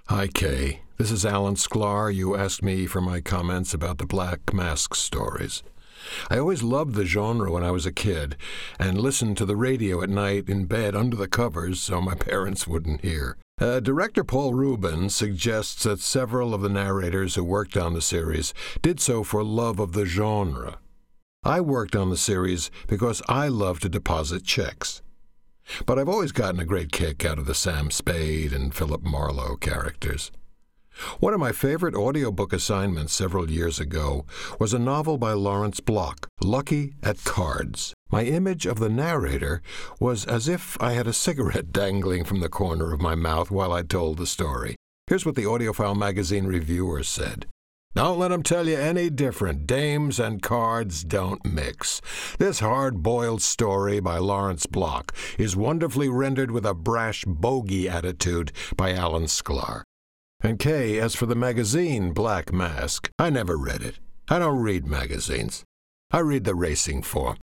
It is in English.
Hi, Kay. This is Alan Sklar. You asked me for my comments about the Black Mask stories. I always loved the genre when I was a kid and listened to the radio at night in bed under the covers so my parents wouldn't hear. Director Paul Rubin suggests that several of the narrators who worked on the series did so for love of the genre. I worked on the series because I love to deposit checks. But I've always gotten a great kick out of the Sam Spade and Philip Marlowe characters. One of my favorite audiobook assignments several years ago was a novel by Lawrence Block, Lucky at Cards. My image of the narrator was as if I had a cigarette dangling from the corner of my mouth while I told the story. Here's what the AudioFile magazine reviewer said. Don't let 'em tell you any different. Dames and cards don't mix. This hard-boiled story by Lawrence Block is wonderfully rendered with a brash bogey attitude by Alan Sklar. And Kay, as for the magazine Black Mask, I never read it. I don't read magazines. I read the racing form.